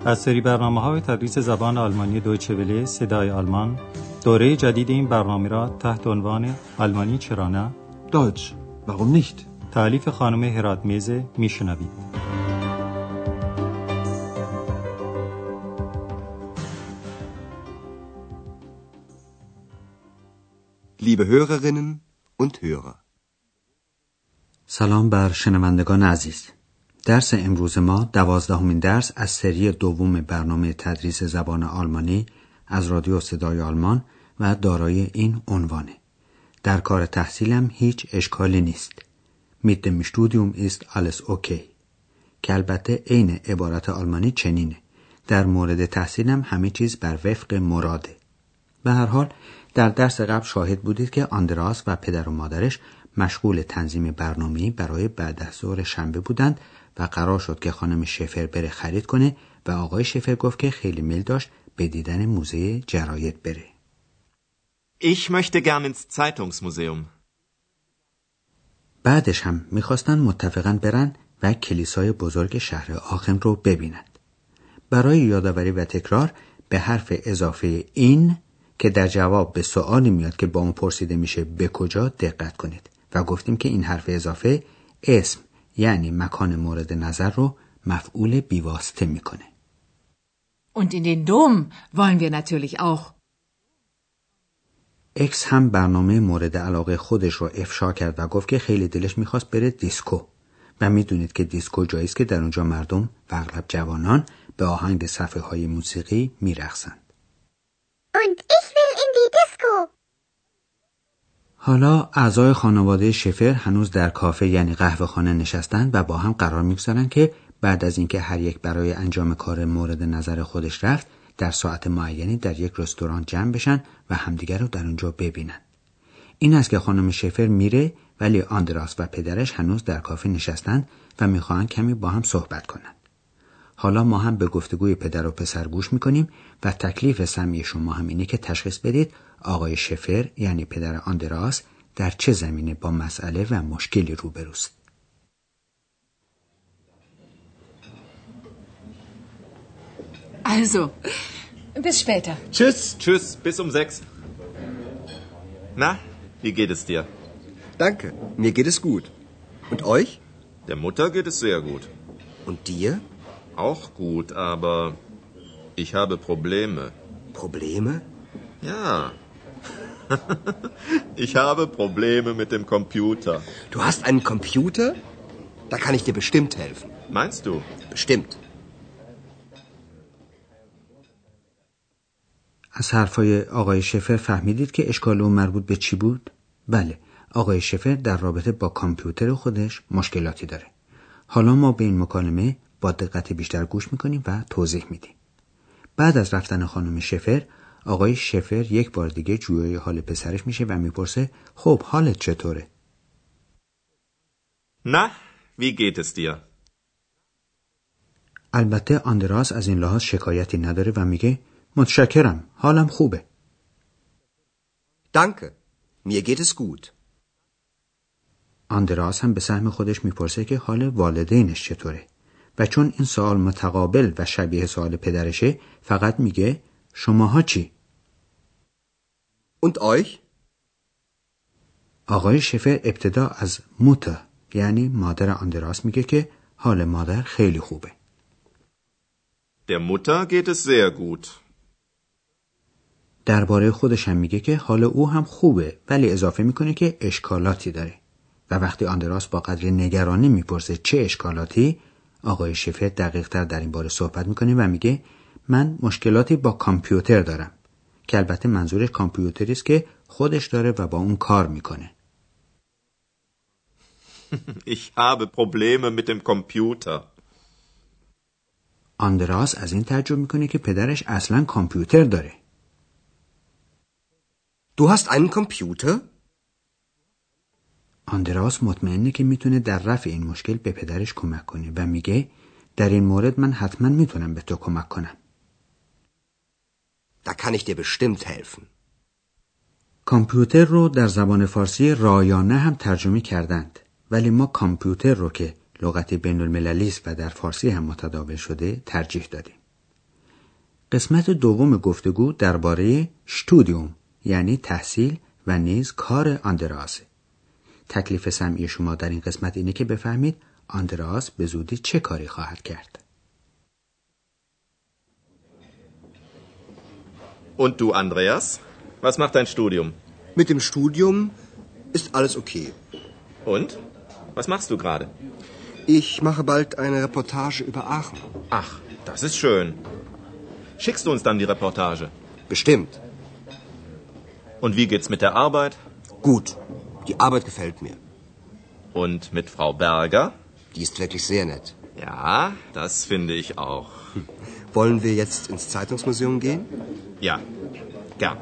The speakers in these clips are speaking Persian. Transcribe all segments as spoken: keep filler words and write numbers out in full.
از سری برنامه‌های تدریس زبان آلمانی دویچه وله صدای آلمان، دوره جدید این برنامه را تحت عنوان آلمانی چرا نه؟ Deutsch, warum nicht? تألیف خانم هراتمیز میشنوید. Liebe Hörerinnen und Hörer. سلام بر شنوندگان عزیز. درس امروز ما دوازدهمین درس از سری دوم برنامه تدریس زبان آلمانی از رادیو صدای آلمان و دارای این عنوانه: در کار تحصیلم هیچ اشکالی نیست. Mit dem Studium ist alles okay. که البته عین عبارت آلمانی چنینه: در مورد تحصیلم همه چیز بر وفق مراده. به هر حال در درس قبل شاهد بودید که آندراس و پدر و مادرش مشغول تنظیم برنامه‌ای برای بعد از ظهر شنبه بودند و قرار شد که خانم شفر بره خرید کنه و آقای شفر گفت که خیلی میل داشت به دیدن موزه جراید بره. Ich möchte gern ins Zeitungsmuseum. بعدش هم میخواستن متفقاً برن و کلیسای بزرگ شهر آخن رو ببینند. برای یادآوری و تکرار به حرف اضافه این که در جواب به سوالی میاد که با اون پرسیده میشه به کجا دقت کنید و گفتیم که این حرف اضافه اسم یعنی مکان مورد نظر رو مفعول بیواسطه میکنه. Und in den Dom wollen wir natürlich auch. اکس هم برنامه مورد علاقه خودش رو افشا کرد و گفت که خیلی دلش میخواست بره دیسکو و میدونید که دیسکو جایی است که در اونجا مردم و اغلب جوانان به آهنگ صفحه های موسیقی میرقصند. Und ich will in die Disco. حالا اعضای خانواده شفر هنوز در کافه یعنی قهوه خانه نشستن و با هم قرار میگذارن که بعد از اینکه هر یک برای انجام کار مورد نظر خودش رفت در ساعت معینی در یک رستوران جمع بشن و همدیگر رو در اونجا ببینن. این است که خانم شفر میره ولی آندراس و پدرش هنوز در کافه نشستن و میخوان کمی با هم صحبت کنن. حالا ما هم به گفتگوی پدر و پسر گوش میکنیم و تکلیف سمی شما هم اینه که تشخیص بدید آقای شفر یعنی پدر آندراس در چه زمینه با مسئله و مشکلی روبروست. Also, bis später. Tschüss. Tschüss, bis um sechs. Na, wie geht es dir? Danke, mir geht es gut. Und euch? Der Mutter geht es sehr gut. Und dir? Auch gut, aber ich habe Probleme. Probleme? Ja. Ich habe Probleme mit dem Computer. Du hast einen Computer? Da kann ich dir bestimmt helfen. Meinst du? Bestimmt. از حرفای آقای شفر فهمیدید که اشکال اون مربوط به چی بود؟ بله، آقای شفر در رابطه با کامپیوتر خودش مشکلاتی داره. حالا ما به این مکالمه با دقت بیشتر گوش میکنیم و توضیح میدیم. بعد از رفتن خانم شفر، آقای شفر یک بار دیگه جویای حال پسرش میشه و میپرسه خب حالت چطوره؟ Na, wie geht es dir? البته آندراس از این لحاظ شکایتی نداره و میگه متشکرم، حالم خوبه. Danke, mir geht es gut. آندراس هم به سهم خودش میپرسه که حال والدینش چطوره و چون این سوال متقابل و شبیه سوال پدرشه فقط میگه شماها چی؟ Und euch? آقای شفر ابتدا از موتر یعنی مادر آندراس میگه که حال مادر خیلی خوبه. Der Mutter geht es sehr gut. درباره خودش هم میگه که حال او هم خوبه ولی اضافه میکنه که اشکالاتی داره و وقتی آندراس با قدر نگرانی میپرسه چه اشکالاتی، آقای شفر دقیق تر در این باره صحبت میکنه و میگه من مشکلاتی با کامپیوتر دارم که البته منظورش کامپیوتری است که خودش داره و با اون کار میکنه. Ich habe Probleme mit dem Computer. آندراس از این تعجب میکنه که پدرش اصلا کامپیوتر داره. Du hast einen Computer? آندراس مطمئنه که میتونه در رفع این مشکل به پدرش کمک کنه و میگه در این مورد من حتما میتونم به تو کمک کنم. Da kann ich dir bestimmt helfen. کامپیوتر رو در زبان فارسی رایانه هم ترجمه کردند ولی ما کامپیوتر رو که لغت بین المللی است و در فارسی هم متداول شده ترجیح دادیم. قسمت دوم گفتگو درباره شتودیوم یعنی تحصیل و نیز کار آندراس. تکلیف سمعی شما در این قسمت اینه که بفهمید آندراس به زودی چه کاری خواهد کرد. Und du, Andreas? Was macht dein Studium? Mit dem Studium ist alles okay. Und? Was machst du gerade? Ich mache bald eine Reportage über Aachen. Ach, das ist schön. Schickst du uns dann die Reportage? Bestimmt. Und wie geht's mit der Arbeit? Gut. Die Arbeit gefällt mir. Und mit Frau Berger? Die ist wirklich sehr nett. Ja, das finde ich auch. Hm. Wollen wir jetzt ins Zeitungsmuseum gehen? Ja, gern.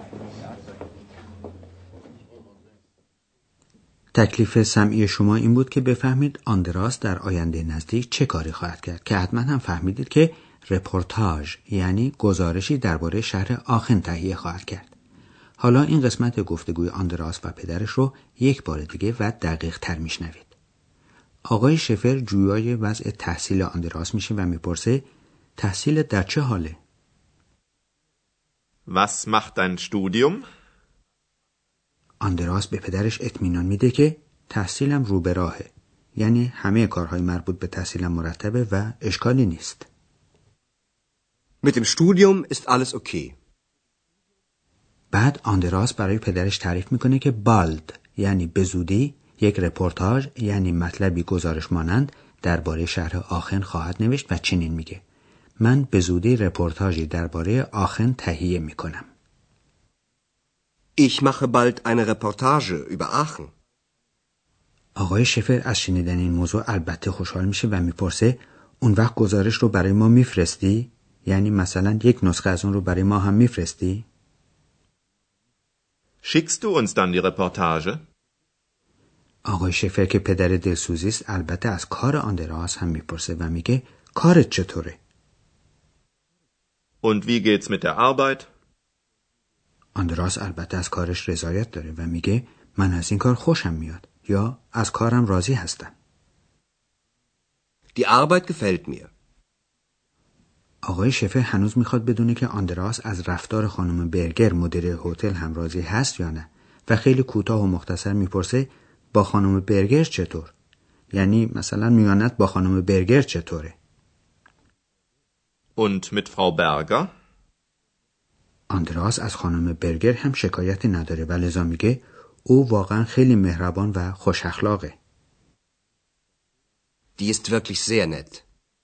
تکلیف سمعی شما این بود که بفهمید آندراس در آینده نزدیک چه کاری خواهد کرد که حتما هم فهمیدید که رپورتاژ یعنی گزارشی درباره شهر آخن تهیه خواهد کرد. حالا این قسمت گفتگوی آندراس و پدرش رو یک بار دیگه و دقیق تر میشنوید. آقای شفر جویای وضع تحصیل آندراس میشه و میپرسه تحصیل در چه حاله؟ Was macht dein Studium? آندراس به پدرش اطمینان میده که تحصیلم رو به راهه. یعنی همه کارهای مربوط به تحصیلم مرتبه و اشکالی نیست. Mit dem Studium ist alles okay. بعد آندراس برای پدرش تعریف میکنه که بالد یعنی به زودی یک رپورتاژ یعنی مطلبی گزارش مانند درباره شهر آخن خواهد نوشت و چنین میگه: من به زودی رپورتاژی درباره آخن تهیه میکنم. Ich mache bald eine Reportage über Aachen. آقای شفر از شنیدن این موضوع البته خوشحال میشه و میپرسه اون وقت گزارش رو برای ما میفرستی؟ یعنی مثلا یک نسخه از اون رو برای ما هم میفرستی؟ Schickst du uns dann die Reportage? آقای شفر که پدر دلسوزی است البته از کار آندراس هم میپرسه و میگه کارت چطوره؟ Und wie geht's mit der Arbeit? آندراس البته از کارش رضایت داره و میگه من از این کار خوشم میاد یا از کارم راضی هستم. Die Arbeit gefällt mir. آقای شفر هنوز میخواد بدونه که آندراس از رفتار خانم برگر مدیر هتل هم راضی هست یا نه و خیلی کوتاه و مختصر میپرسه با خانم برگر چطور؟ یعنی مثلا میانت با خانم برگر چطوره؟ Und mit Frau Berger? آندراس از خانم برگر هم شکایتی نداره و لذا میگه او واقعا خیلی مهربان و خوش اخلاقه. Die ist wirklich sehr nett.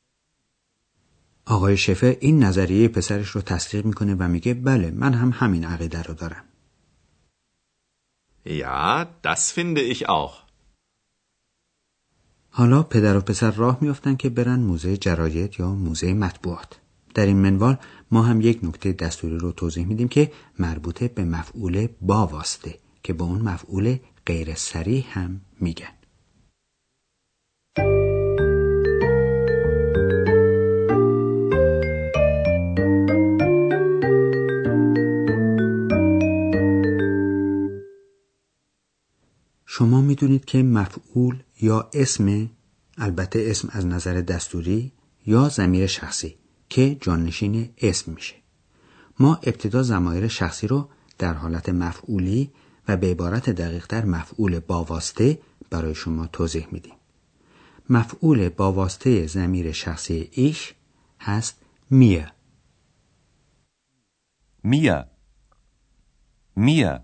آقای شفر این نظریه پسرش رو تصدیق میکنه و میگه بله من هم همین عقیده رو دارم. Ja, das finde ich auch. حالا پدر و پسر راه میافتن که برن موزه جراید یا موزه مطبوعات. در این منوال ما هم یک نکته دستوری رو توضیح میدیم که مربوطه به مفعول با واسطه که به اون مفعول غیر صریح هم میگن. شما میدونید که مفعول یا اسم، البته اسم از نظر دستوری، یا ضمیر شخصی که جانشین اسم میشه. ما ابتدا ضمایر شخصی رو در حالت مفعولی و به عبارت دقیق‌تر مفعول با واسطه برای شما توضیح میدیم. مفعول با واسطه ضمیر شخصی ایش هست mir. Mir. Mir.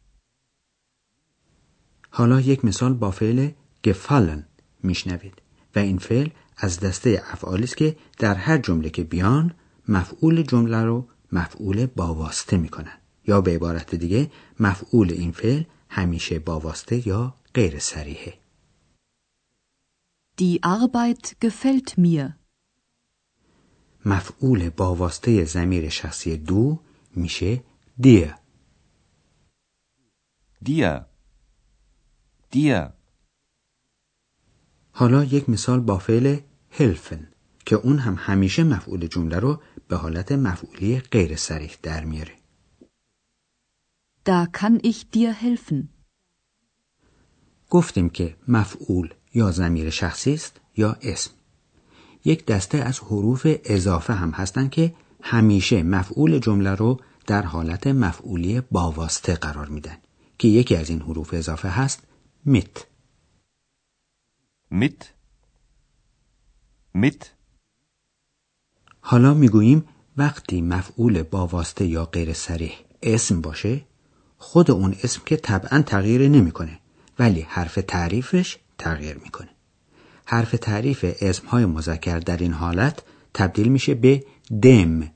حالا یک مثال با فعل gefallen میشنوید و این فعل از دسته افعالی است که در هر جمله که بیان مفعول جمله رو مفعول با واسطه میکنن یا به عبارت دیگه مفعول این فعل همیشه با واسطه یا غیر صریحه. Die Arbeit gefällt mir. مفعول با واسطه ضمیر شخصی دو میشه dir. Dir. Dir. حالا یک مثال با فعل helfen که اون هم همیشه مفعول جمله رو به حالت مفعولی غیر صریح در میاره. Da kann ich dir helfen. گفتیم که مفعول یا ضمیر شخصی است یا اسم. یک دسته از حروف اضافه هم هستن که همیشه مفعول جمله رو در حالت مفعولی با واسطه قرار میدن که یکی از این حروف اضافه هست mit. Mit. Mit. حالا میگوییم وقتی مفعول با واسطه یا غیر صریح اسم باشه، خود اون اسم که طبعا تغییر نمیکنه، ولی حرف تعریفش تغییر میکنه. حرف تعریف اسمهای مذکر در این حالت تبدیل میشه به dem.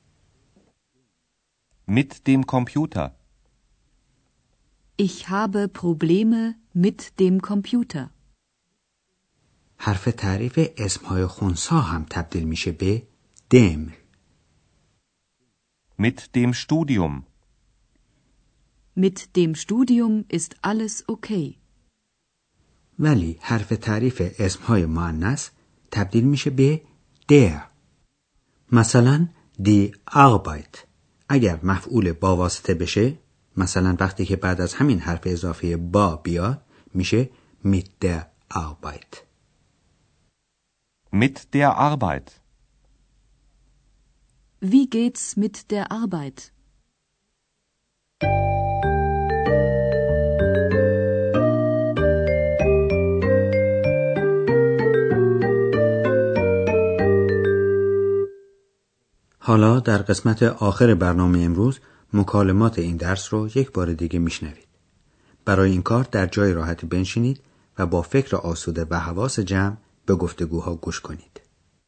Mit dem Computer. Ich habe Probleme mit dem Computer. حرف تعریف اسمهای خنثی هم تبدیل میشه به dem. Mit dem Studium. Mit dem Studium ist alles okay. ولی حرف تعریف اسمهای مؤنث تبدیل میشه به der. مثلا die Arbeit اگر مفعول با واسطه بشه، مثلا وقتی که بعد از همین حرف اضافه با بیاد، میشه mit der Arbeit. Mit der Arbeit. Wie geht's mit der Arbeit? حالا در قسمت آخر برنامه امروز مکالمات این درس رو یک بار دیگه میشنوید. برای این کار در جای راحتی بنشینید و با فکر آسوده و حواس جمع به گفتگوها گوش کنید.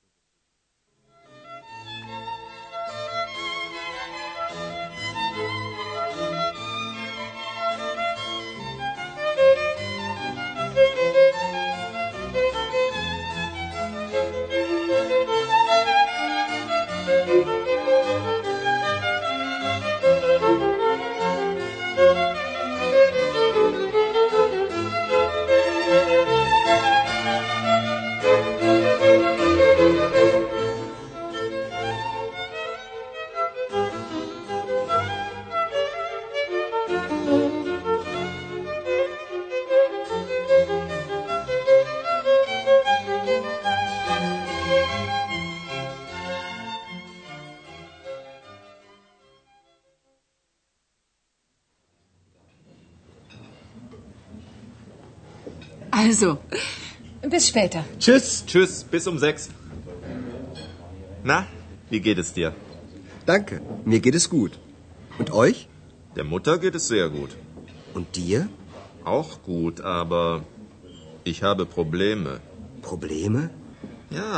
Also, bis später. Tschüss. Tschüss, bis um sechs. Na, wie geht es dir? Danke, mir geht es gut. Und euch? Der Mutter geht es sehr gut. Und dir? Auch gut, aber ich habe Probleme. Probleme? Ja.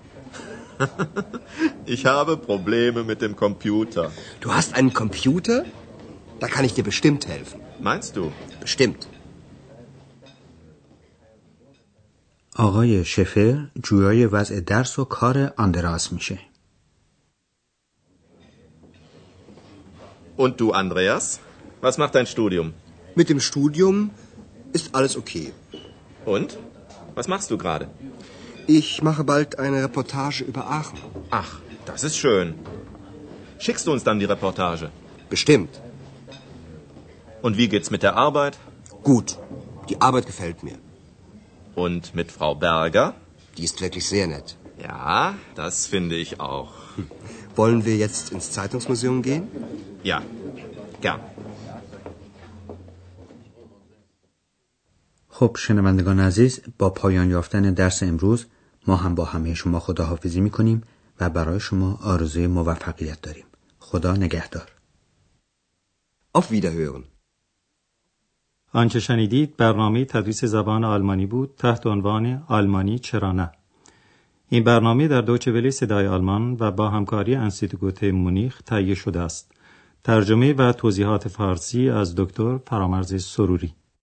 Ich habe Probleme mit dem Computer. Du hast einen Computer? Da kann ich dir bestimmt helfen. Meinst du? Bestimmt. آقای شفر جویای وضع درس و کار آندراس میشه. Und du, Andreas? Was macht dein Studium? Mit dem Studium ist alles okay. Und? Was machst du gerade? Ich mache bald eine Reportage über Aachen. Ach, das ist schön. Schickst du uns dann die Reportage? Bestimmt. Und wie geht's mit der Arbeit? Gut. Die Arbeit gefällt mir. Und mit Frau Berger? Die ist wirklich sehr nett. Ja, das finde ich auch. Wollen wir jetzt ins Zeitungsmuseum gehen? Ja, gern. خب شنوندگان عزیز، با پایان یافتن درس امروز ما هم با همه شما خداحافظی میکنیم و برای شما آرزوی موفقیت داریم. خدا نگهدار. Auf Wiederhören. آنچه شنیدید برنامه تدریس زبان آلمانی بود تحت عنوان آلمانی چرا نه. این برنامه در دویچه وله صدای آلمان و با همکاری انستیتوت مونیخ تهیه شده است. ترجمه و توضیحات فارسی از دکتر فرامرز سروری.